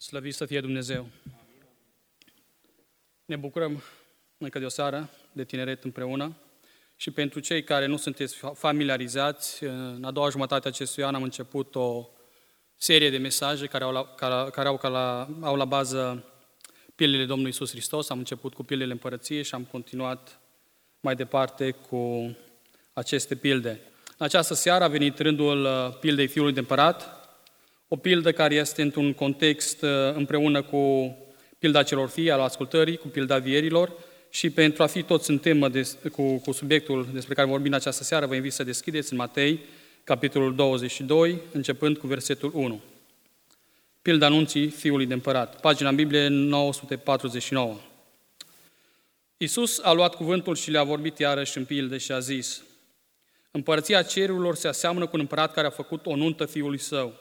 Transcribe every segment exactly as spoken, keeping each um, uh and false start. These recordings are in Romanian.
Slăvit să fie Dumnezeu! Ne bucurăm încă de o seară de tineret împreună și pentru cei care nu sunteți familiarizați, în a doua jumătate a acestui an am început o serie de mesaje care au la, care, care au, ca la, au la bază pilele Domnului Iisus Hristos. Am început cu pilele Împărăției și am continuat mai departe cu aceste pilde. În această seară a venit rândul pildei Fiului de Împărat, o pildă care este într-un context împreună cu pilda celor fii, al ascultării, cu pilda vierilor și pentru a fi toți în temă de, cu, cu subiectul despre care vorbim în această seară, vă invit să deschideți în Matei, capitolul douăzeci și doi, începând cu versetul unu. Pilda anunții Fiului de Împărat, pagina în Biblie nouă sute patruzeci și nouă. Iisus a luat cuvântul și le-a vorbit iarăși în pilde și a zis: Împărăția cerurilor se aseamănă cu un împărat care a făcut o nuntă fiului său.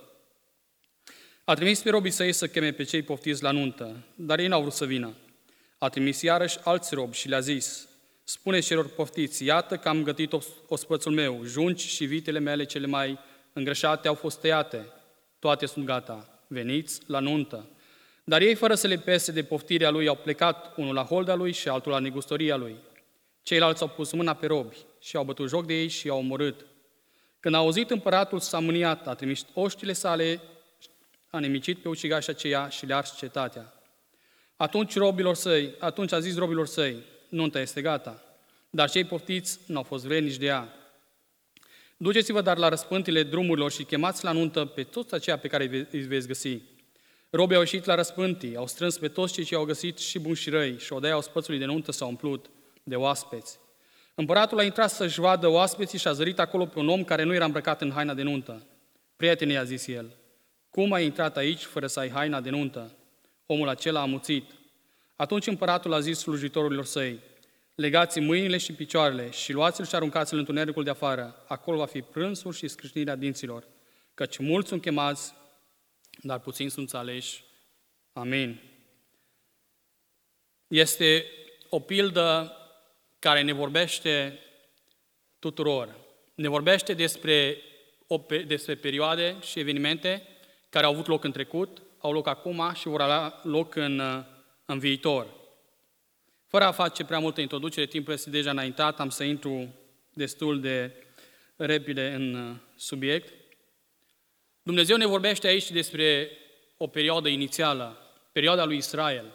A trimis pe robii săi să cheme pe cei poftiți la nuntă, dar ei n-au vrut să vină. A trimis iarăși alți robi și le-a zis: Spune-ți celor poftiți, iată că am gătit ospățul meu, junci și vitele mele cele mai îngrășate au fost tăiate, toate sunt gata, veniți la nuntă. Dar ei, fără să le pese de poftirea lui, au plecat, unul la holda lui și altul la negustoria lui. Ceilalți au pus mâna pe robi și au bătut joc de ei și i-au omorât. Când a auzit împăratul, s-a mâniat, a trimis oștile sale, a nimicit pe ucigașii aceia și le-a ars cetatea. Atunci, robilor săi, atunci a zis robilor săi: Nunta este gata, dar cei poftiți n-au fost vrednici de ea. Duceți-vă dar la răspântile drumurilor și chemați la nuntă pe toți aceia pe care îi veți găsi. Robii au ieșit la răspântii, au strâns pe toți cei ce au găsit, și buni și răi, și odaia ospățului de nuntă s-a umplut de oaspeți. Împăratul a intrat să-și vadă oaspeții și a zărit acolo pe un om care nu era îmbrăcat în haina de nuntă. Prietene, i-a zis el, cum ai intrat aici fără să ai haina de nuntă? Omul acela a amuțit. Atunci împăratul a zis slujitorilor săi: Legați mâinile și picioarele și luați-l și aruncați-l în întunericul de afară. Acolo va fi prânsul și scrâșnirea dinților, căci mulți sunt chemați, dar puțini sunt aleși. Amin. Este o pildă care ne vorbește tuturor. Ne vorbește despre, o, despre perioade și evenimente care au avut loc în trecut, au loc acum și vor avea loc în, în viitor. Fără a face prea multă introducere, timpul este deja înaintat, am să intru destul de repede în subiect. Dumnezeu ne vorbește aici despre o perioadă inițială, perioada lui Israel.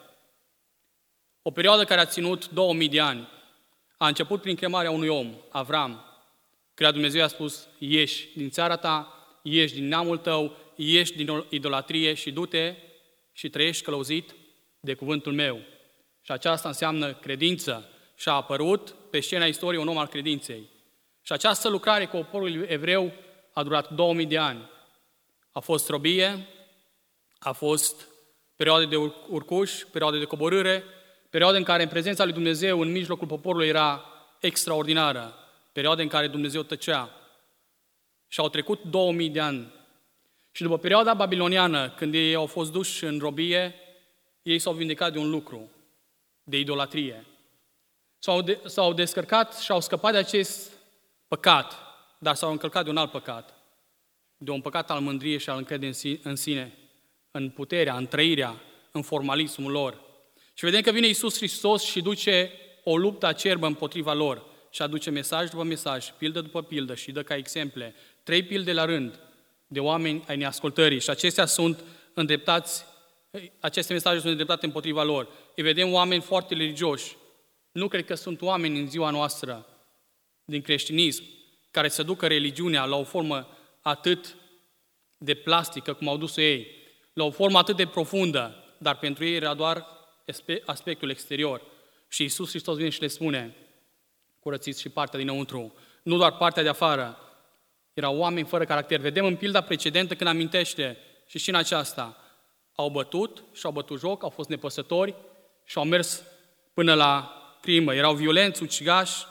O perioadă care a ținut două mii de ani. A început prin chemarea unui om, Avram, căruia Dumnezeu a spus: ieși din țara ta, ieși din neamul tău, ieși din idolatrie și du-te și trăiești călăuzit de cuvântul meu. Și aceasta înseamnă credință. Și a apărut pe scena istoriei un om al credinței. Și această lucrare cu poporul evreu a durat două mii de ani. A fost robie, a fost perioade de urcuș, perioade de coborâre, perioade în care în prezența lui Dumnezeu în mijlocul poporului era extraordinară, perioade în care Dumnezeu tăcea. Și au trecut două mii de ani. Și după perioada babiloniană, când ei au fost duși în robie, ei s-au vindecat de un lucru, de idolatrie. S-au, de, s-au descărcat și au scăpat de acest păcat, dar s-au încălcat de un alt păcat, de un păcat al mândriei și al încrederii în sine, în puterea, în trăirea, în formalismul lor. Și vedem că vine Iisus Hristos și duce o luptă acerbă împotriva lor și aduce mesaj după mesaj, pildă după pildă și dă ca exemple, trei pilde la rând, de oameni ai neascultării și acestea sunt îndreptați, aceste mesaje sunt îndreptate împotriva lor. Îi vedem oameni foarte religioși. Nu cred că sunt oameni în ziua noastră din creștinism care să ducă religiunea la o formă atât de plastică cum au dus-o ei, la o formă atât de profundă, dar pentru ei era doar aspectul exterior. Și Iisus Hristos vine și le spune: curățiți și partea dinăuntru, nu doar partea de afară. Erau oameni fără caracter. Vedem în pilda precedentă când amintește și și în aceasta. Au bătut și au bătut joc, au fost nepăsători și au mers până la crimă. Erau violenți, ucigași.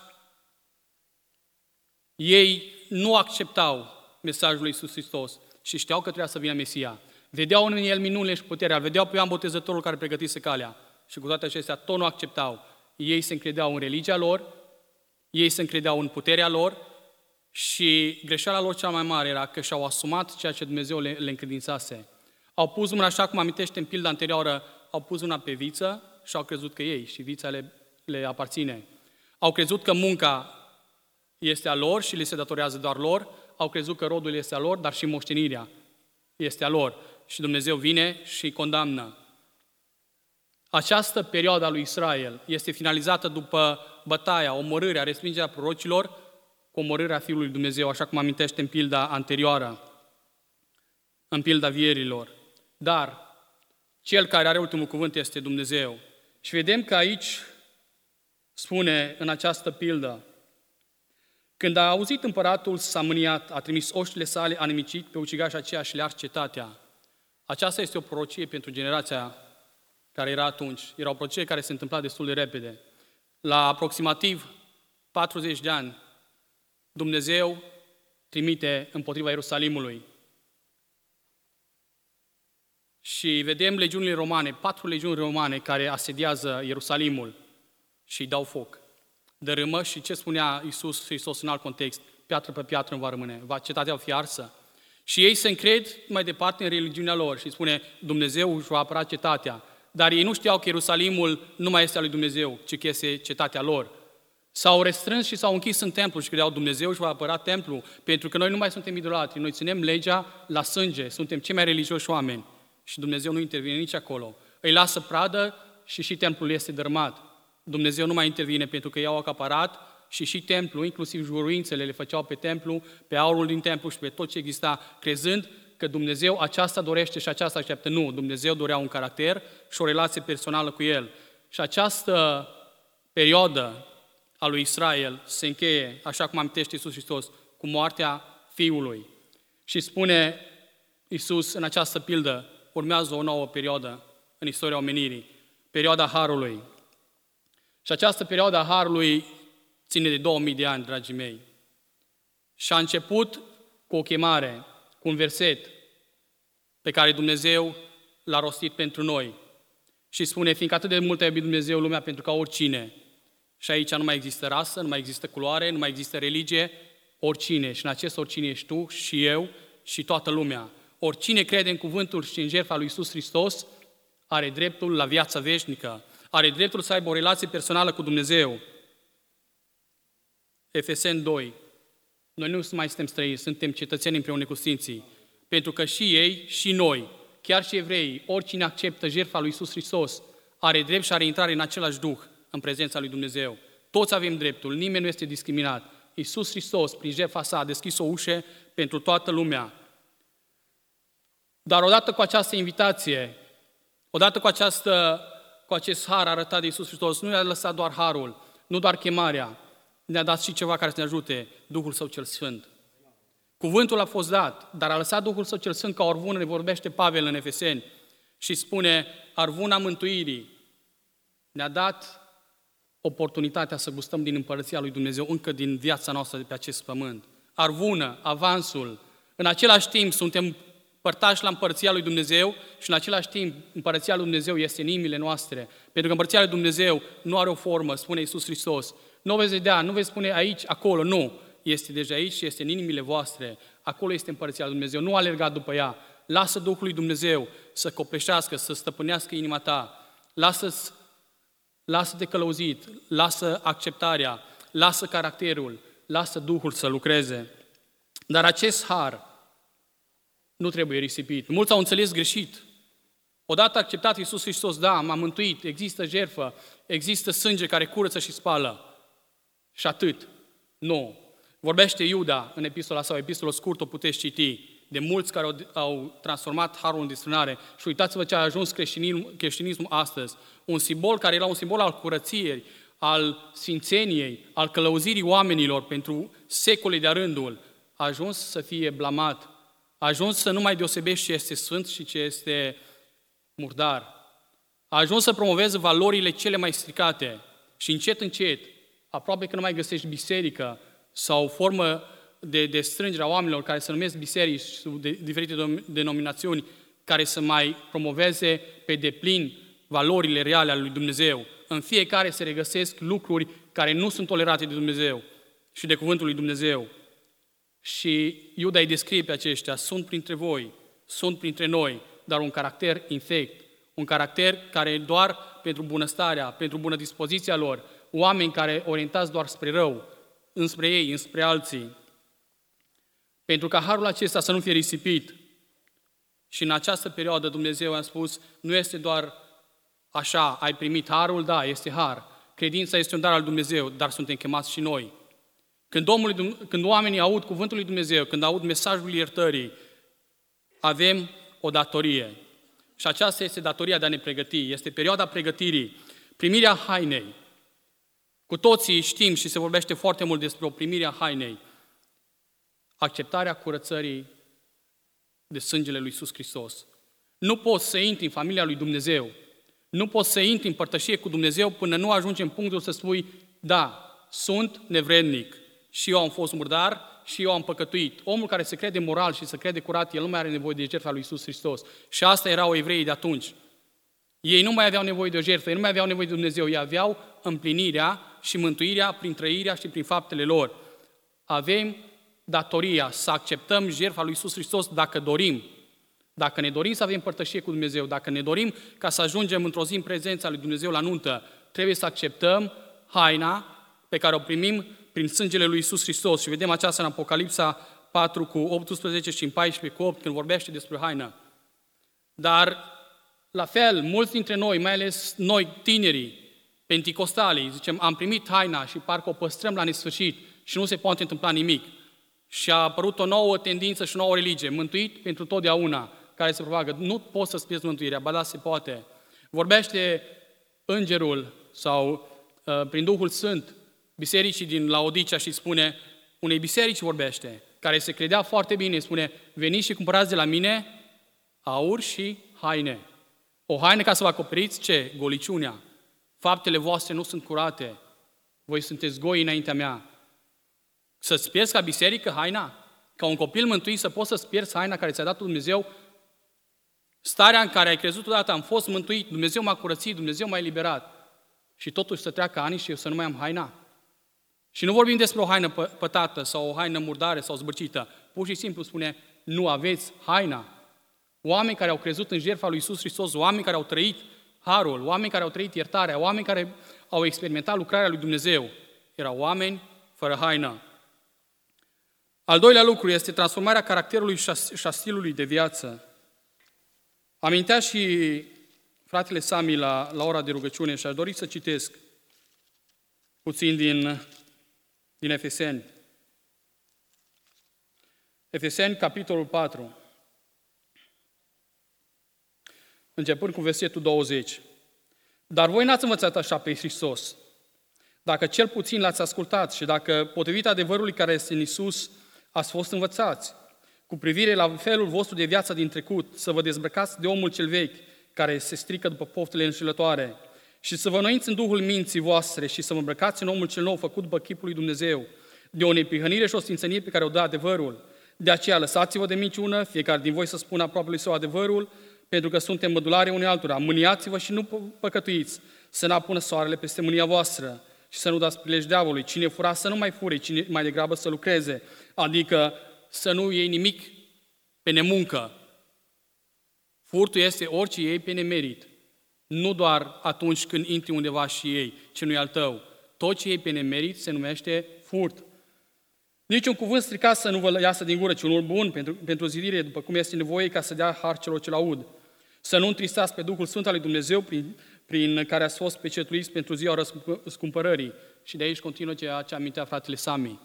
Ei nu acceptau mesajul lui Iisus Hristos și știau că trebuia să vină Mesia. Vedeau în el minunile și puterea, vedeau pe Ioan Botezătorul care pregătise calea și cu toate acestea tot nu acceptau. Ei se încredeau în religia lor, ei se încredeau în puterea lor și greșeala lor cea mai mare era că și-au asumat ceea ce Dumnezeu le, le încredințase. Au pus mâna, așa cum amintește în pilda anterioară, au pus mâna pe viță și au crezut că ei și vița le, le aparține. Au crezut că munca este a lor și le se datorează doar lor, au crezut că rodul este a lor, dar și moștenirea este a lor. Și Dumnezeu vine și îi condamnă. Această perioadă a lui Israel este finalizată după bătaia, omorârea, respingerea prorocilor cu omorârea Fiului lui Dumnezeu, așa cum amintește în pilda anterioară, în pilda vierilor. Dar cel care are ultimul cuvânt este Dumnezeu. Și vedem că aici spune în această pildă: când a auzit împăratul, s-a mâniat, a trimis oștile sale, a nimicit pe ucigaș aceea și le-a ars cetatea. Aceasta este o prorocie pentru generația care era atunci. Era o prorocie care se întâmpla destul de repede. La aproximativ patruzeci de ani, Dumnezeu trimite împotriva Ierusalimului. Și vedem legiunile romane, patru legiuni romane care asediază Ierusalimul și îi dau foc. Dărâmă și ce spunea Iisus Hristos în alt context? Piatră pe piatră nu va rămâne, va, cetatea va fi arsă. Și ei se încred mai departe în religiunea lor și spune Dumnezeu își va apăra cetatea. Dar ei nu știau că Ierusalimul nu mai este al lui Dumnezeu, ci că este cetatea lor. S-au restrâns și s-au închis în templu și credeau Dumnezeu își va apăra templu, pentru că noi nu mai suntem idolatri, noi ținem legea la sânge, suntem cei mai religioși oameni. Și Dumnezeu nu intervine nici acolo. Îi lasă pradă și și templul este dărâmat. Dumnezeu nu mai intervine pentru că i-au acaparat și și templul, inclusiv juruințele le făceau pe templu, pe aurul din templu și pe tot ce exista, crezând că Dumnezeu aceasta dorește și aceasta așteaptă. Nu, Dumnezeu dorea un caracter și o relație personală cu El. Și această perioadă a lui Israel se încheie, așa cum amintește Iisus Hristos, cu moartea Fiului. Și spune Iisus în această pildă, urmează o nouă perioadă în istoria omenirii, perioada Harului. Și această perioadă a Harului ține de două mii de ani, dragii mei. Și a început cu o chemare, cu un verset pe care Dumnezeu l-a rostit pentru noi. Și spune, fiindcă atât de mult a iubit Dumnezeu lumea pentru ca oricine. Și aici nu mai există rasă, nu mai există culoare, nu mai există religie, oricine. Și în acest oricine ești tu și eu și toată lumea. Oricine crede în cuvântul și în jertfa lui Iisus Hristos are dreptul la viața veșnică. Are dreptul să aibă o relație personală cu Dumnezeu. Efeseni doi. Noi nu mai suntem străini, suntem cetățeni împreună cu Sfinții. Pentru că și ei, și noi, chiar și evreii, oricine acceptă jertfa lui Iisus Hristos, are drept și are intrare în același Duh, în prezența lui Dumnezeu. Toți avem dreptul, nimeni nu este discriminat. Iisus Hristos, prin jertfa sa, a deschis o ușă pentru toată lumea. Dar odată cu această invitație, odată cu, această, cu acest har arătat de Iisus Hristos, nu ne-a lăsat doar harul, nu doar chemarea, ne-a dat și ceva care să ne ajute, Duhul Său cel Sfânt. Cuvântul a fost dat, dar a lăsat Duhul Său cel Sfânt ca arvună, ne vorbește Pavel în Efeseni și spune, arvuna mântuirii. Ne-a dat oportunitatea să gustăm din împărăția lui Dumnezeu încă din viața noastră de pe acest pământ. Arvună, avansul. În același timp suntem părtași la împărăția lui Dumnezeu și în același timp împărăția lui Dumnezeu este în inimile noastre. Pentru că împărăția lui Dumnezeu nu are o formă, spune Iisus Hristos. Nu o veți vedea, nu veți spune aici, acolo, nu. Este deja aici și este în inimile voastre. Acolo este împărăția lui Dumnezeu. Nu alerga după ea. Lasă Duhul lui Dumnezeu să copleșească, să stăpânească inima ta. Lasă-ți Lasă-te călăuzit, lasă acceptarea, lasă caracterul, lasă Duhul să lucreze. Dar acest har nu trebuie risipit. Mulți au înțeles greșit. Odată acceptat Iisus Hristos, da, m-a mântuit, există jertfă, există sânge care curăță și spală. Și atât. Nu. Vorbește Iuda în epistola sau epistolă scurt, o puteți citi, de mulți care au, au transformat harul în desfrânare. Și uitați-vă ce a ajuns creștinismul, creștinismul astăzi. Un simbol care era un simbol al curăției, al sfințeniei, al călăuzirii oamenilor pentru secole de-a rândul, a ajuns să fie blamat. A ajuns să nu mai deosebești ce este sfânt și ce este murdar. A ajuns să promoveze valorile cele mai stricate. Și încet, încet, aproape că nu mai găsești biserică sau o formă de, de strângere a oamenilor care se numesc biserici sub de, diferite denominațiuni, care să mai promoveze pe deplin valorile reale ale lui Dumnezeu. În fiecare se regăsesc lucruri care nu sunt tolerate de Dumnezeu și de cuvântul lui Dumnezeu. Și Iuda îi descrie pe aceștia, sunt printre voi, sunt printre noi, dar un caracter infect, un caracter care e doar pentru bunăstarea, pentru bună dispoziția lor, oameni care orientați doar spre rău, înspre ei, înspre alții. Pentru ca harul acesta să nu fie risipit. Și în această perioadă Dumnezeu a spus, nu este doar așa, ai primit harul, da, este har. Credința este un dar al Dumnezeu, dar suntem chemați și noi. Când, Domnul, când oamenii aud cuvântul lui Dumnezeu, când aud mesajul iertării, avem o datorie. Și aceasta este datoria de a ne pregăti. Este perioada pregătirii, primirea hainei. Cu toții știm și se vorbește foarte mult despre o primire a hainei. Acceptarea curățării de sângele lui Iisus Hristos. Nu poți să intri în familia lui Dumnezeu, nu poți să intri în părtășie cu Dumnezeu până nu ajungi în punctul să spui, da, sunt nevrednic și eu am fost murdar și eu am păcătuit. Omul care se crede moral și se crede curat, el nu mai are nevoie de jertfa lui Iisus Hristos. Și asta erau evreii de atunci. Ei nu mai aveau nevoie de o jertfă, ei nu mai aveau nevoie de Dumnezeu, ei aveau împlinirea și mântuirea prin trăirea și prin faptele lor. Avem datoria să acceptăm jertfa lui Iisus Hristos dacă dorim. Dacă ne dorim să avem părtășie cu Dumnezeu, dacă ne dorim ca să ajungem într-o zi în prezența lui Dumnezeu la nuntă, trebuie să acceptăm haina pe care o primim prin sângele lui Iisus Hristos. Și vedem aceasta în Apocalipsa patru cu optsprezece și în paisprezece cu opt, când vorbește despre haină. Dar, la fel, mulți dintre noi, mai ales noi tinerii, penticostalii, zicem, am primit haina și parcă o păstrăm la nesfârșit și nu se poate întâmpla nimic. Și a apărut o nouă tendință și o nouă religie, mântuit pentru totdeauna, care se propagă. Nu poți să-ți pierzi mântuirea, ba da, se poate. Vorbește îngerul sau uh, prin Duhul Sfânt bisericii din Laodicea și spune, unei biserici vorbește, care se credea foarte bine, spune, veniți și cumpărați de la mine aur și haine. O haină ca să vă acoperiți ce? Goliciunea. Faptele voastre nu sunt curate. Voi sunteți goi înaintea mea. Să-ți pierzi ca biserică haina? Ca un copil mântuit să poți să-ți pierzi haina care ți-a dat Dumnezeu? Starea în care ai crezut odată, am fost mântuit, Dumnezeu m-a curățit, Dumnezeu m-a eliberat. Și totuși să treacă ani și eu să nu mai am haina? Și nu vorbim despre o haină pătată sau o haină murdare sau zbârcită. Pur și simplu spune, nu aveți haina. Oameni care au crezut în jertfa lui Iisus Hristos, oameni care au trăit harul, oameni care au trăit iertarea, oameni care au experimentat lucrarea lui Dumnezeu, erau oameni fără haină. Al doilea lucru este transformarea caracterului și a stilului de viață. Amintea și fratele Sami la, la ora de rugăciune și aș dori să citesc puțin din, din Efeseni. Efeseni, capitolul patru. Începând cu versetul douăzeci. Dar voi n-ați învățat așa pe Hristos. Dacă cel puțin l-ați ascultat și dacă, potrivit adevărului care este în Iisus, ați fost învățați, cu privire la felul vostru de viață din trecut, să vă dezbrăcați de omul cel vechi, care se strică după poftele înșelătoare, și să vă înnoiți în Duhul minții voastre și să vă îmbrăcați în omul cel nou, făcut după chipul lui Dumnezeu, de o neprihănire și o sfințenie pe care o dă adevărul. De aceea lăsați-vă de minciună, fiecare din voi să spună aproapelui său adevărul, pentru că suntem mădulare unei altora. Mâniați-vă și nu păcătuiți, să n-apună soarele peste mânia voastră și să nu dați prilej diavolului. Cine fura să nu mai fure, cine mai degrabă să lucreze, adică să nu iei nimic pe nemuncă. Furtul este orice iei pe nemerit. Nu doar atunci când intri undeva și iei ce nu e al tău. Tot ce iei pe nemerit se numește furt. Niciun cuvânt stricat să nu vă iasă din gură, ci unul bun pentru, pentru zidire, după cum este nevoie, ca să dea har celor ce l-aud. Să nu întristați pe Duhul Sfânt al lui Dumnezeu, prin, prin care ați fost pecetuiți pentru ziua răscumpărării. Și de aici continuă ceea ce amintea fratele Sami.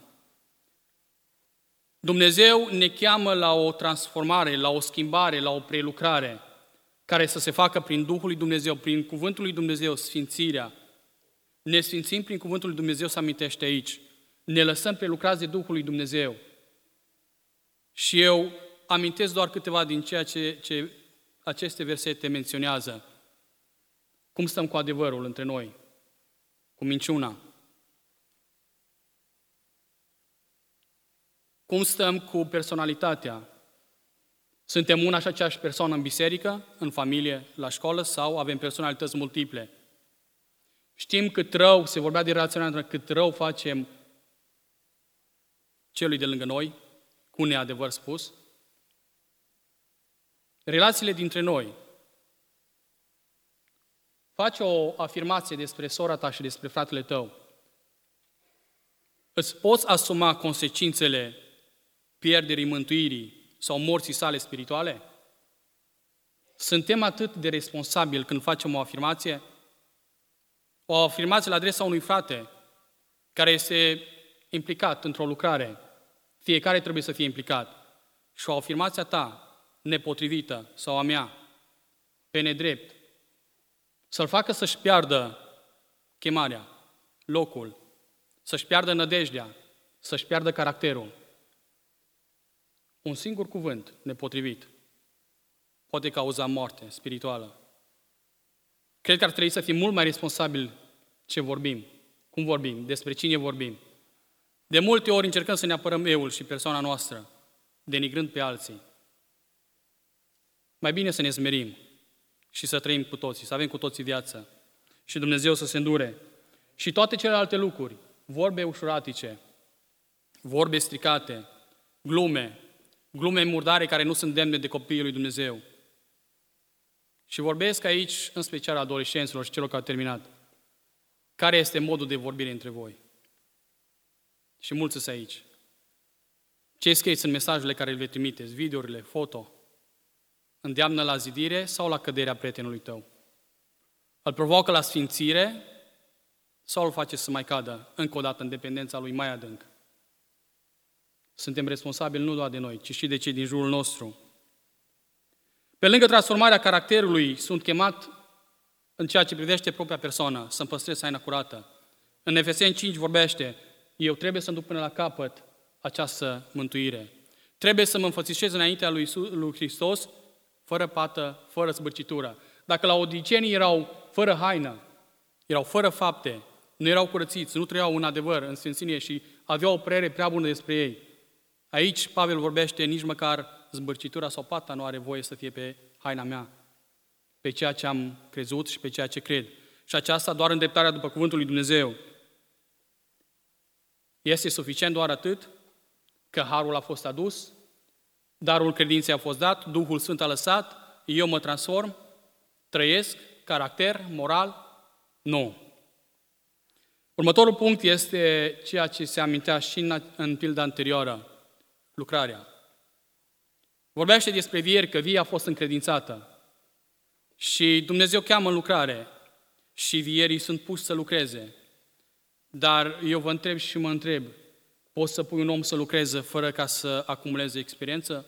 Dumnezeu ne cheamă la o transformare, la o schimbare, la o prelucrare, care să se facă prin Duhul lui Dumnezeu, prin Cuvântul lui Dumnezeu, sfințirea. Ne sfințim prin Cuvântul lui Dumnezeu, se amintește aici. Ne lăsăm prelucrați de Duhul lui Dumnezeu. Și eu amintesc doar câteva din ceea ce, ce aceste versete menționează. Cum stăm cu adevărul între noi? Cu minciuna? Cum stăm cu personalitatea? Suntem una și aceeași persoană în biserică, în familie, la școală sau avem personalități multiple? Știm cât rău, se vorbea de relaționare, cât rău facem celui de lângă noi, cu neadevăr spus? Relațiile dintre noi. Faci o afirmație despre sora ta și despre fratele tău. Îți poți asuma consecințele pierderii mântuirii sau morții sale spirituale? Suntem atât de responsabili când facem o afirmație? O afirmație la adresa unui frate care este implicat într-o lucrare. Fiecare trebuie să fie implicat. Și o afirmație a ta, nepotrivită, sau a mea, pe nedrept, să-l facă să-și piardă chemarea, locul, să-și piardă nădejdea, să-și piardă caracterul. Un singur cuvânt nepotrivit poate cauza moarte spirituală. Cred că ar trebui să fim mult mai responsabili ce vorbim, cum vorbim, despre cine vorbim. De multe ori încercăm să ne apărăm euul și persoana noastră, denigrând pe alții. Mai bine să ne smerim și să trăim cu toții, să avem cu toții viață și Dumnezeu să se îndure. Și toate celelalte lucruri, vorbe ușuratice, vorbe stricate, glume, glume murdare care nu sunt demne de copiii lui Dumnezeu. Și vorbesc aici în special adolescenților și celor care au terminat. Care este modul de vorbire între voi? Și mulți sunt aici. Ce scrieți în mesajele care le trimiteți, videourile, foto? Îndeamnă la zidire sau la căderea prietenului tău? Îl provoacă la sfințire sau îl face să mai cadă încă o dată în dependența lui mai adânc? Suntem responsabili nu doar de noi, ci și de cei din jurul nostru. Pe lângă transformarea caracterului, sunt chemat în ceea ce privește propria persoană, să-mi păstrez haina curată. În Efeseni cinci vorbește, eu trebuie să-mi duc până la capăt această mântuire. Trebuie să mă înfățișez înaintea lui, Iisus, lui Hristos, fără pată, fără zbârcitură. Dacă la odicenii erau fără haină, erau fără fapte, nu erau curățiți, nu trăiau în adevăr, în sfințenie și aveau o părere prea bună despre ei. Aici Pavel vorbește, nici măcar zbârcitura sau pata nu are voie să fie pe haina mea, pe ceea ce am crezut și pe ceea ce cred. Și aceasta doar îndreptarea după cuvântul lui Dumnezeu. Este suficient doar atât că harul a fost adus, darul credinței a fost dat, Duhul Sfânt a lăsat, eu mă transform, trăiesc, caracter, moral? Nu. Următorul punct este ceea ce se amintea și în, în pilda anterioară, lucrarea. Vorbește despre vieri, că via a fost încredințată. Și Dumnezeu cheamă în lucrare și vierii sunt puși să lucreze. Dar eu vă întreb și mă întreb, poți să pui un om să lucreze fără ca să acumuleze experiență?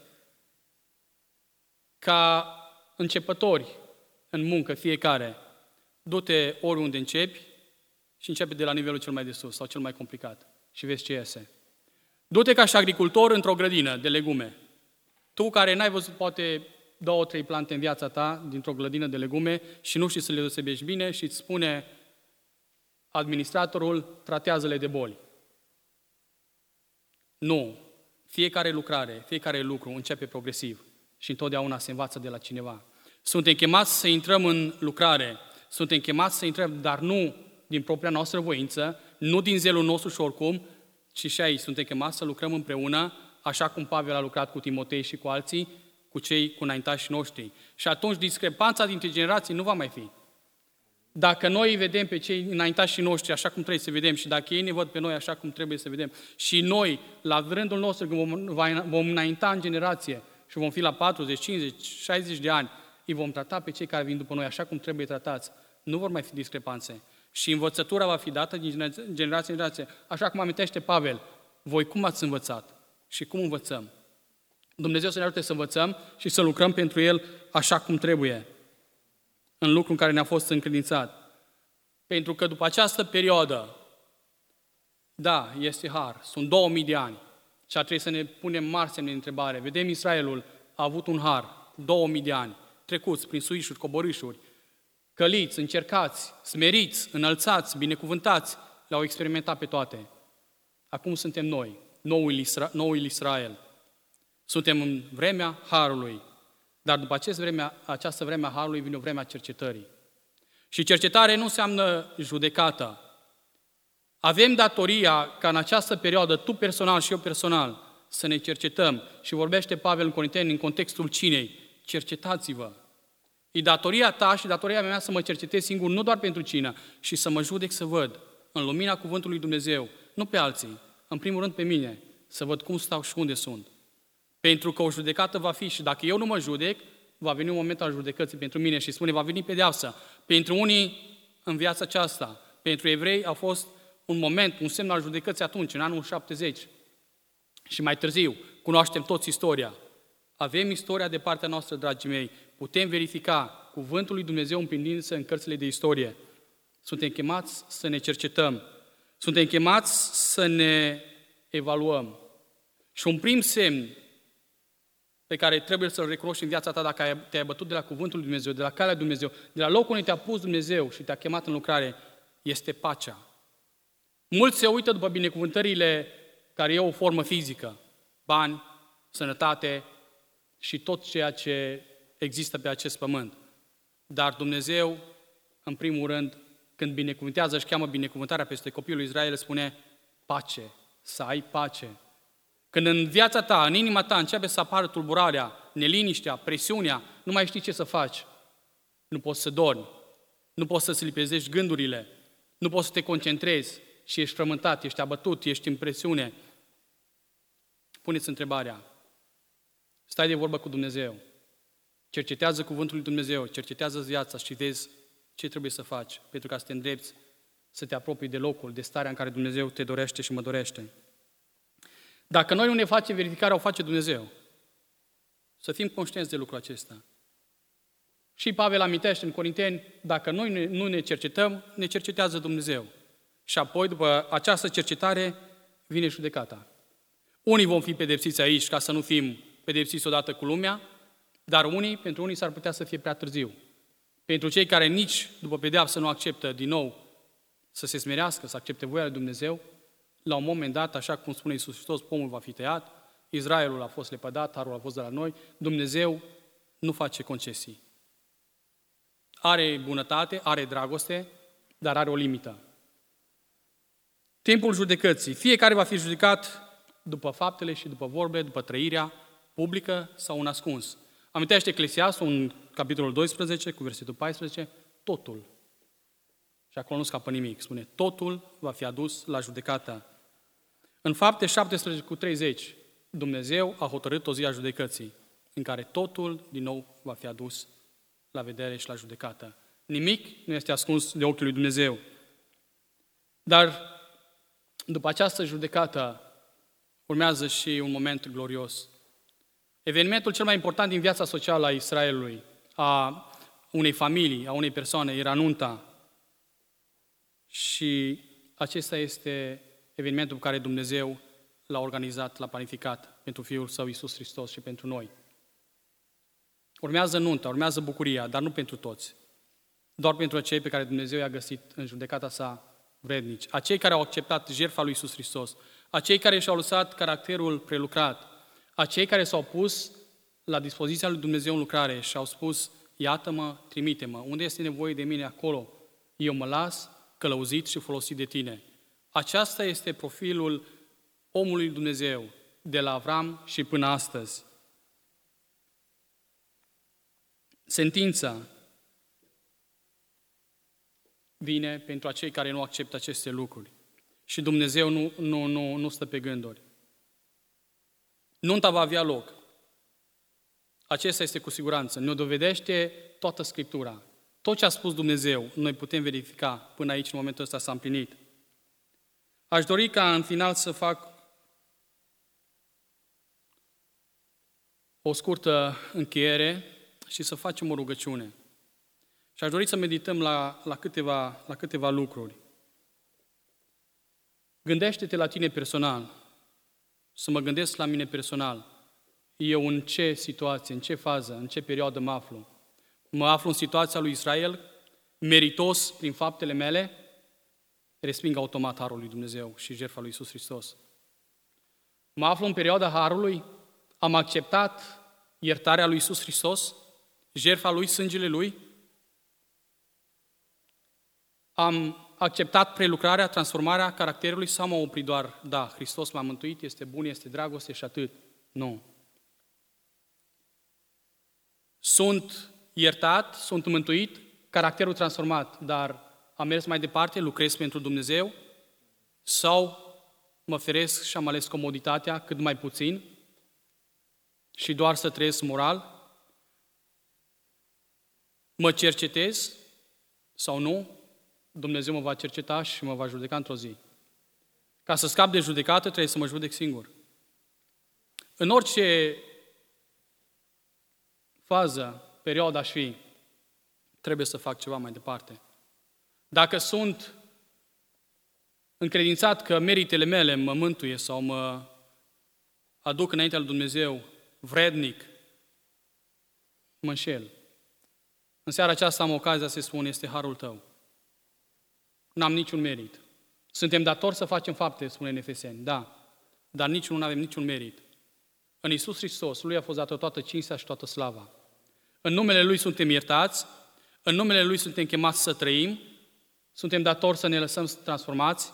Ca începători în muncă fiecare, du-te oriunde începi și începe de la nivelul cel mai de sus sau cel mai complicat și vezi ce iese. Du-te ca și agricultor într-o grădină de legume. Tu care n-ai văzut poate două, trei plante în viața ta dintr-o grădină de legume și nu știi să le deosebești bine și îți spune administratorul, tratează-le de boli. Nu. Fiecare lucrare, fiecare lucru începe progresiv și întotdeauna se învață de la cineva. Suntem chemați să intrăm în lucrare, suntem chemați să intrăm, dar nu din propria noastră voință, nu din zelul nostru și oricum, ci și aici suntem chemați să lucrăm împreună, așa cum Pavel a lucrat cu Timotei și cu alții, cu cei cu înaintașii noștri. Și atunci discrepanța dintre generații nu va mai fi. Dacă noi îi vedem pe cei înaintașii noștri așa cum trebuie să vedem și dacă ei ne văd pe noi așa cum trebuie să vedem și noi, la rândul nostru, când vom, vom înainta în generație și vom fi la patruzeci, cincizeci, șaizeci de ani, îi vom trata pe cei care vin după noi așa cum trebuie tratați. Nu vor mai fi discrepanțe. Și învățătura va fi dată din generație în generație. Așa cum amintește Pavel, voi cum ați învățat și cum învățăm? Dumnezeu să ne ajute să învățăm și să lucrăm pentru El așa cum trebuie, în lucru în care ne-a fost încredințat. Pentru că după această perioadă, da, este har, sunt două mii de ani și ar trebui să ne punem mari semne de întrebare. Vedem, Israelul a avut un har, două mii de ani, trecuți prin suișuri, coborâșuri, căliți, încercați, smeriți, înălțați, binecuvântați, le-au experimentat pe toate. Acum suntem noi, noul, Isra- noul Israel. Suntem în vremea harului, dar după acest vreme, această vreme a harului vine o vreme a cercetării. Și cercetare nu înseamnă judecată. Avem datoria ca în această perioadă, tu personal și eu personal, să ne cercetăm. Și vorbește Pavel în Corinteni în contextul cinei. cercetați-vă. E datoria ta și datoria mea să mă cercetez singur, nu doar pentru cină, și să mă judec să văd, în lumina cuvântului lui Dumnezeu, nu pe alții, în primul rând pe mine, să văd cum stau și unde sunt. Pentru că o judecată va fi și dacă eu nu mă judec, va veni un moment al judecății pentru mine și spune, va veni pedeapsă. Pentru unii în viața aceasta, pentru evrei a fost un moment, un semn al judecății atunci, în anul șaptezeci. Și mai târziu, cunoaștem toți istoria. Avem istoria de partea noastră, dragii mei. Putem verifica cuvântul lui Dumnezeu împlinindu-se în cărțile de istorie. Suntem chemați să ne cercetăm. Suntem chemați să ne evaluăm. Și un prim semn pe care trebuie să-l recunoști în viața ta dacă te-ai bătut de la cuvântul lui Dumnezeu, de la calea lui Dumnezeu, de la locul unde te-a pus Dumnezeu și te-a chemat în lucrare, este pacea. Mulți se uită după binecuvântările care e o formă fizică, bani, sănătate și tot ceea ce există pe acest pământ. Dar Dumnezeu, în primul rând, când binecuvântează, își cheamă binecuvântarea peste copilul lui Israel, spune pace, să ai pace. Când în viața ta, în inima ta, începe să apară tulburarea, neliniștea, presiunea, nu mai știi ce să faci. Nu poți să dormi, nu poți să-ți lipezești gândurile, nu poți să te concentrezi și ești frământat, ești abătut, ești în presiune. Puneți întrebarea, stai de vorbă cu Dumnezeu, cercetează cuvântul lui Dumnezeu, cercetează viața și vezi ce trebuie să faci pentru ca să te îndrepți, să te apropii de locul, de starea în care Dumnezeu te dorește și mă dorește. Dacă noi nu ne facem verificarea, o face Dumnezeu. Să fim conștienți de lucrul acesta. Și Pavel amintește în Corinteni, dacă noi nu ne cercetăm, ne cercetează Dumnezeu. Și apoi, după această cercetare, vine judecata. Unii vom fi pedepsiți aici ca să nu fim pedepsiți odată cu lumea, dar unii, pentru unii s-ar putea să fie prea târziu. Pentru cei care nici după pedeapsă nu acceptă din nou să se smerească, să accepte voia lui Dumnezeu, la un moment dat, așa cum spune Iisus Hristos, pomul va fi tăiat, Israelul a fost lepădat, harul a fost de la noi, Dumnezeu nu face concesii. Are bunătate, are dragoste, dar are o limită. Timpul judecății. Fiecare va fi judecat după faptele și după vorbele, după trăirea publică sau un ascuns. Amintește Eclesiastul în capitolul doisprezece, cu versetul paisprezece, totul. Și acolo nu scapă nimic. Spune, totul va fi adus la judecată. În Fapte șaptesprezece cu treizeci, Dumnezeu a hotărât o zi a judecății, în care totul din nou va fi adus la vedere și la judecată. Nimic nu este ascuns de ochiul lui Dumnezeu. Dar după această judecată urmează și un moment glorios. Evenimentul cel mai important din viața socială a Israelului, a unei familii, a unei persoane, era nunta. Și acesta este evenimentul pe care Dumnezeu l-a organizat, l-a planificat pentru Fiul Său Iisus Hristos și pentru noi. Urmează nunta, urmează bucuria, dar nu pentru toți. Doar pentru acei pe care Dumnezeu i-a găsit în judecata sa vrednici. Acei care au acceptat jertfa lui Iisus Hristos. Acei care și-au lăsat caracterul prelucrat. Acei care s-au pus la dispoziția lui Dumnezeu în lucrare și au spus, iată-mă, trimite-mă, unde este nevoie de mine acolo? Eu mă las călăuzit și folosit de tine. Aceasta este profilul omului Dumnezeu, de la Avram și până astăzi. Sentința vine pentru acei care nu acceptă aceste lucruri. Și Dumnezeu nu, nu, nu, nu stă pe gânduri. Nunta va avea loc. Acesta este cu siguranță. Ne dovedește toată Scriptura. Tot ce a spus Dumnezeu, noi putem verifica până aici, în momentul ăsta s-a împlinit. Aș dori ca în final să fac o scurtă încheiere și să facem o rugăciune. Și aș dori să medităm la, la, câteva, la câteva lucruri. Gândește-te la tine personal, să mă gândesc la mine personal. Eu în ce situație, în ce fază, în ce perioadă mă aflu? Mă aflu în situația lui Israel, meritos prin faptele mele, resping automat harul lui Dumnezeu și jertfa lui Iisus Hristos. Mă aflu în perioada harului, am acceptat iertarea lui Iisus Hristos, jertfa lui, sângele lui, am acceptat prelucrarea, transformarea caracterului sau m-am oprit doar, da, Hristos m-a mântuit, este bun, este dragoste și atât. Nu. Sunt iertat, sunt mântuit, caracterul transformat, dar am mers mai departe, lucrez pentru Dumnezeu, sau mă feresc și am ales comoditatea cât mai puțin și doar să trăiesc moral? Mă cercetez sau nu? Dumnezeu mă va cerceta și mă va judeca într-o zi. Ca să scap de judecată, trebuie să mă judec singur. În orice fază, perioadă aș fi, trebuie să fac ceva mai departe. Dacă sunt încredințat că meritele mele mă mântuie sau mă aduc înaintea lui Dumnezeu vrednic, mă înșel. În seara aceasta am ocazia să spun, este harul tău. N-am niciun merit. Suntem datori să facem fapte, spune în Efeseni, da, dar nici nu avem niciun merit. În Iisus Hristos, Lui a fost dată toată cinstea și toată slava. În numele Lui suntem iertați, în numele Lui suntem chemați să trăim, suntem datori să ne lăsăm transformați,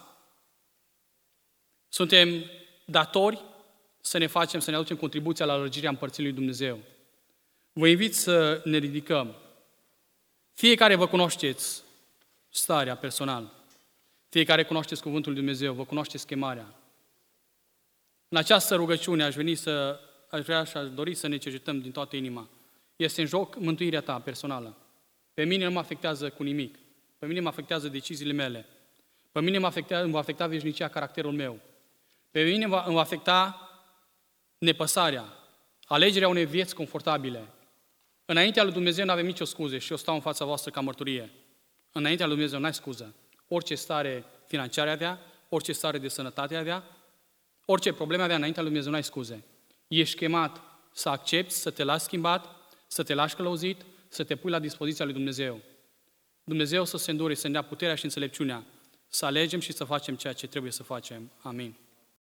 suntem datori să ne facem, să ne aducem contribuția la lărgirea împărțirii lui Dumnezeu. Vă invit să ne ridicăm. Fiecare vă cunoașteți starea personală. Fiecare cunoașteți Cuvântul lui Dumnezeu, vă cunoașteți chemarea. În această rugăciune aș veni să, aș vrea și aș dori să ne cercetăm din toată inima. Este în joc mântuirea ta personală. Pe mine nu mă afectează cu nimic. Pe mine mă afectează deciziile mele. Pe mine mă afectează, îmi va afecta veșnicia caracterul meu. Pe mine va, îmi va afecta nepăsarea, alegerea unei vieți confortabile. Înaintea lui Dumnezeu nu avem nicio scuze și eu stau în fața voastră ca mărturie. Înaintea lui Dumnezeu n-ai scuză. Orice stare financiară avea, orice stare de sănătate avea, orice probleme avea, înaintea lui Dumnezeu n-ai scuze. Ești chemat să accepti, să te lași schimbat, să te lași călăuzit, să te pui la dispoziția lui Dumnezeu. Dumnezeu să se îndure, să ne dea puterea și înțelepciunea, să alegem și să facem ceea ce trebuie să facem. Amin.